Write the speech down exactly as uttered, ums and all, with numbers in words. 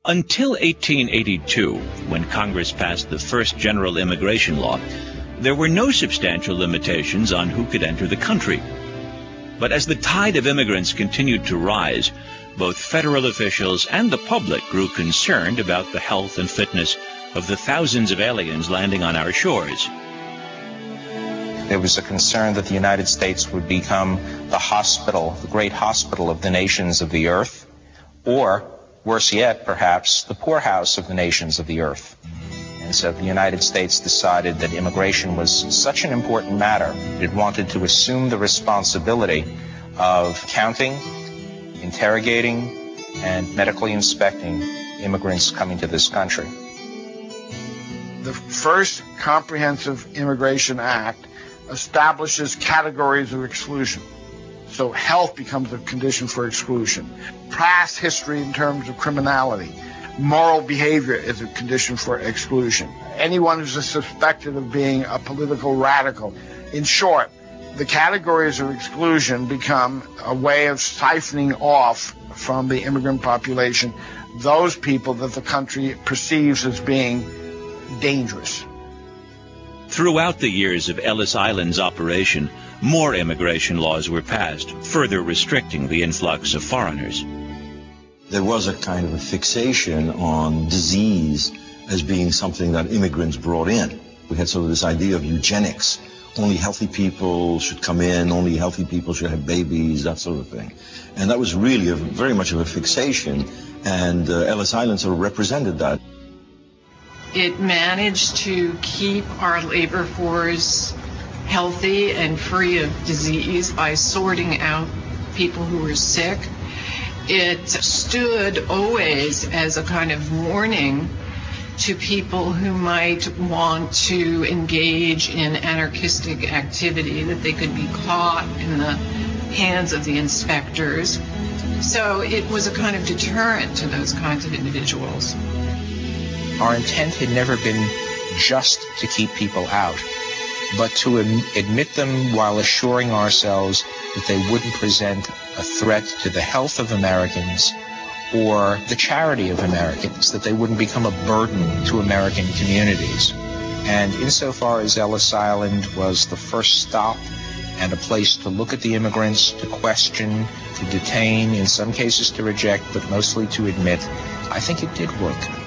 Until eighteen eighty-two, when Congress passed the first general immigration law, there were no substantial limitations on who could enter the country. But as the tide of immigrants continued to rise, both federal officials and the public grew concerned about the health and fitness of the thousands of aliens landing on our shores. There was a concern that the United States would become the hospital, the great hospital of the nations of the earth, or, worse yet, perhaps, the poorhouse of the nations of the earth. And so the United States decided that immigration was such an important matter, it wanted to assume the responsibility of counting, interrogating, and medically inspecting immigrants coming to this country. The first Comprehensive Immigration Act establishes categories of exclusion. So health becomes a condition for exclusion. Past history in terms of criminality. Moral behavior is a condition for exclusion. Anyone who's suspected of being a political radical. In short, the categories of exclusion become a way of siphoning off from the immigrant population those people that the country perceives as being dangerous. Throughout the years of Ellis Island's operation, more immigration laws were passed, further restricting the influx of foreigners. There was a kind of a fixation on disease as being something that immigrants brought in. We had sort of this idea of eugenics. Only healthy people should come in, only healthy people should have babies, that sort of thing. And that was really a, very much of a fixation, and uh, Ellis Island sort of represented that. It managed to keep our labor force healthy and free of disease by sorting out people who were sick. It stood always as a kind of warning to people who might want to engage in anarchistic activity, that they could be caught in the hands of the inspectors. So it was a kind of deterrent to those kinds of individuals. Our intent had never been just to keep people out, but to am- admit them while assuring ourselves that they wouldn't present a threat to the health of Americans or the charity of Americans, that they wouldn't become a burden to American communities. And insofar as Ellis Island was the first stop and a place to look at the immigrants, to question, to detain, in some cases to reject, but mostly to admit, I think it did work.